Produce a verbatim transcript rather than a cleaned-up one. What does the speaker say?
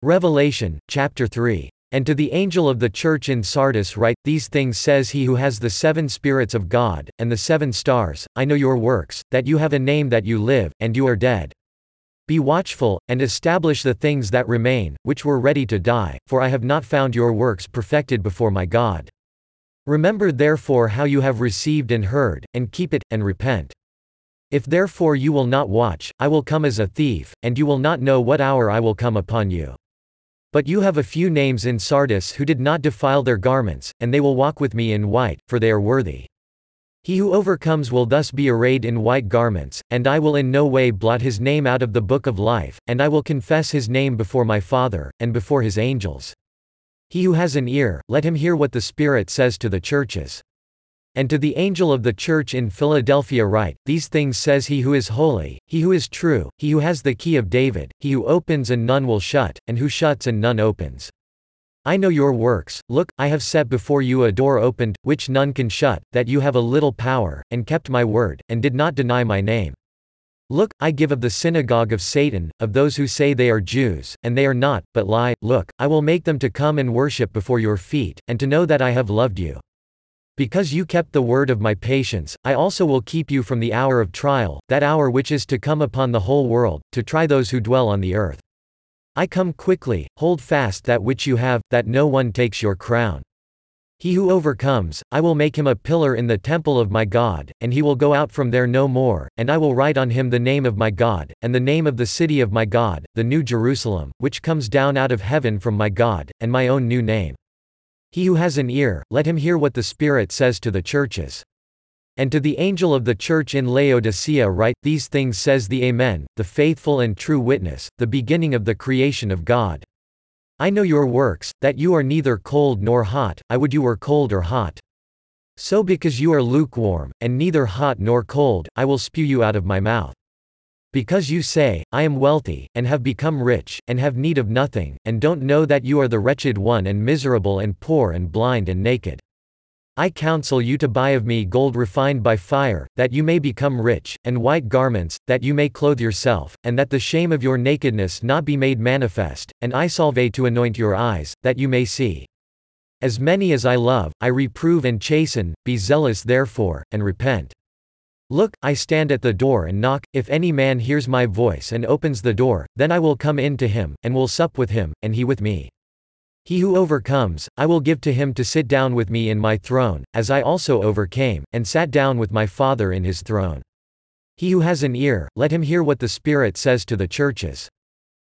Revelation, chapter three. And to the angel of the church in Sardis write, These things says he who has the seven spirits of God, and the seven stars, I know your works, that you have a name that you live, and you are dead. Be watchful, and establish the things that remain, which were ready to die, for I have not found your works perfected before my God. Remember therefore how you have received and heard, and keep it, and repent. If therefore you will not watch, I will come as a thief, and you will not know what hour I will come upon you. But you have a few names in Sardis who did not defile their garments, and they will walk with me in white, for they are worthy. He who overcomes will thus be arrayed in white garments, and I will in no way blot his name out of the book of life, and I will confess his name before my Father, and before his angels. He who has an ear, let him hear what the Spirit says to the churches. And to the angel of the church in Philadelphia write, These things says he who is holy, he who is true, he who has the key of David, he who opens and none will shut, and who shuts and none opens. I know your works. Look, I have set before you a door opened, which none can shut, that you have a little power, and kept my word, and did not deny my name. Look, I give of the synagogue of Satan, of those who say they are Jews, and they are not, but lie. Look, I will make them to come and worship before your feet, and to know that I have loved you. Because you kept the word of my patience, I also will keep you from the hour of trial, that hour which is to come upon the whole world, to try those who dwell on the earth. I come quickly. Hold fast that which you have, that no one takes your crown. He who overcomes, I will make him a pillar in the temple of my God, and he will go out from there no more, and I will write on him the name of my God, and the name of the city of my God, the New Jerusalem, which comes down out of heaven from my God, and my own new name. He who has an ear, let him hear what the Spirit says to the churches. And to the angel of the church in Laodicea write, These things says the Amen, the faithful and true witness, the beginning of the creation of God. I know your works, that you are neither cold nor hot. I would you were cold or hot. So because you are lukewarm, and neither hot nor cold, I will spew you out of my mouth. Because you say, I am wealthy, and have become rich, and have need of nothing, and don't know that you are the wretched one and miserable and poor and blind and naked. I counsel you to buy of me gold refined by fire, that you may become rich, and white garments, that you may clothe yourself, and that the shame of your nakedness not be made manifest, and eyesalve to anoint your eyes, that you may see. As many as I love, I reprove and chasten. Be zealous therefore, and repent. Look, I stand at the door and knock. If any man hears my voice and opens the door, then I will come in to him, and will sup with him, and he with me. He who overcomes, I will give to him to sit down with me in my throne, as I also overcame, and sat down with my Father in his throne. He who has an ear, let him hear what the Spirit says to the churches.